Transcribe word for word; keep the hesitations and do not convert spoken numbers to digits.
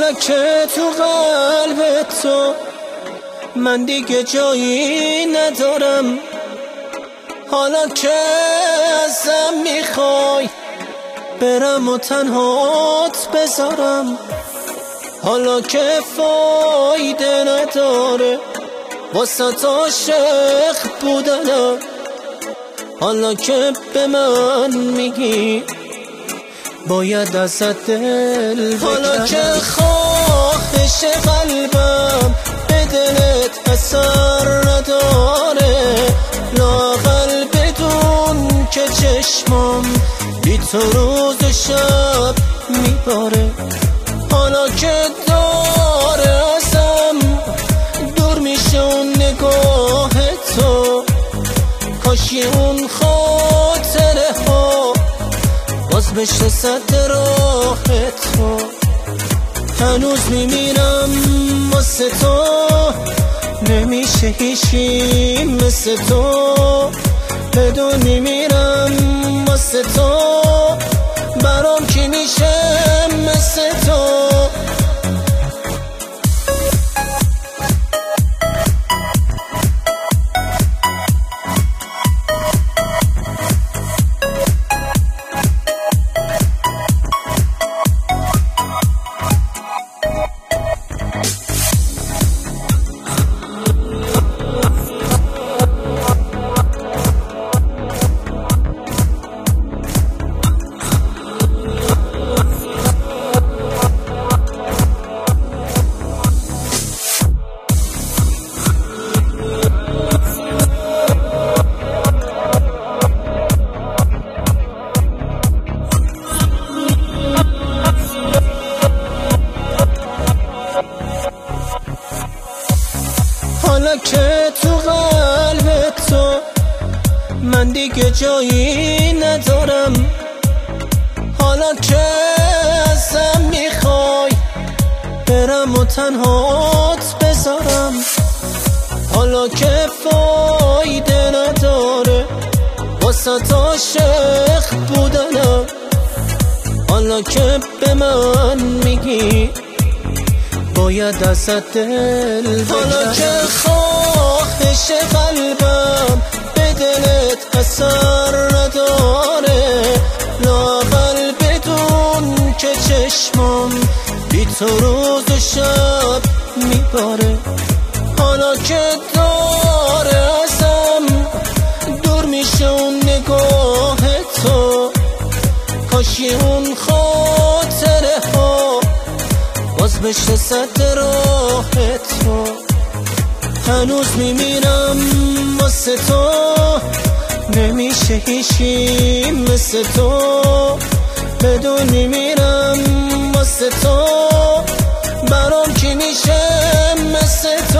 حالا که تو قلب تو من دیگه جایی ندارم، حالا که ازم میخوای برم و تنهات بذارم، حالا که فایده نداره واسه عاشق بودنم، حالا که به من میگی باید ازت دل بکنم، حالا که خواهش قلبم به دلت اثر نداره، لااقل بدون که چشمم بی تو روز و شب میباره، حالا که داره ازم دور میشه اون نگاه تو، کاشی اون خاطره ها باز بشه صد راه تو، هنوز میمیرم واسه تو، نمیشه هیچی مثل تو، بدون میمیرم واسه تو، برام کی میشه مثل تو. حالا که تو قلب تو من دیگه جایی ندارم، حالا که ازم میخوای برم و تنهات بذارم، حالا که فایده نداره واسه عاشق بودنم، حالا که به من میگی باید ازت دل بکنم، حالا که خواهش قلبم به دلت اثر نداره، لااقل بدون که چشمم بی تو روز و شب میباره، حالا که داره ازم دور میشه اون نگاه تو، کاشی اون خاطره ها باز بشه صد راه تو، هنوز میمیرم واسه تو، نمیشه هیچی مثل تو، بدون میمیرم واسه تو، برام کی میشه مثل تو.